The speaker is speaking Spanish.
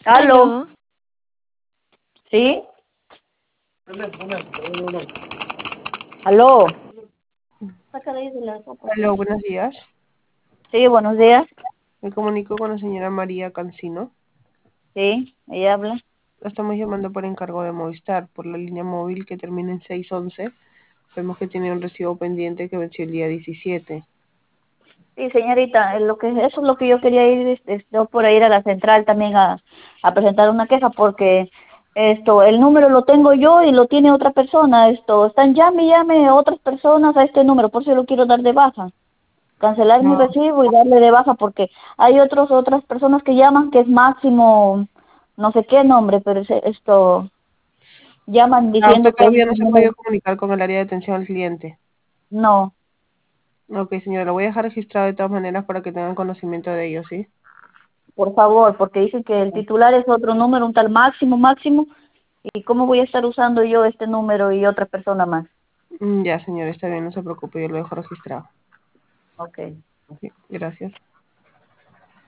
¿Aló? Aló, ¿Sí? ¿Aló? Sácala ahí de la sopa. Hola, buenos días. Sí, buenos días. Me comunico con la señora María Cancino. Sí, ella habla. La estamos llamando por encargo de Movistar, por la línea móvil que termina en 611. Vemos que tiene un recibo pendiente que venció el día 17. Sí, señorita, eso es lo que yo quería ir, yo por ir a la central también a presentar una queja porque el número lo tengo yo y lo tiene otra persona. Están llame y llame a otras personas a este número, por eso lo quiero dar de baja. Cancelar mi No. recibo y darle de baja porque hay otras personas que llaman que es máximo, no sé qué nombre, pero llaman Usted diciendo que es todavía no un se ha número. podido comunicar con el área de atención al cliente. No, Ok, señora, lo voy a dejar registrado de todas maneras para que tengan conocimiento de ello, ¿sí? por favor, porque dicen que el titular es otro número, un tal máximo, y cómo voy a estar usando yo este número y otra persona más. Ya, señora, está bien, no se preocupe, yo lo dejo registrado. Okay. Sí, gracias.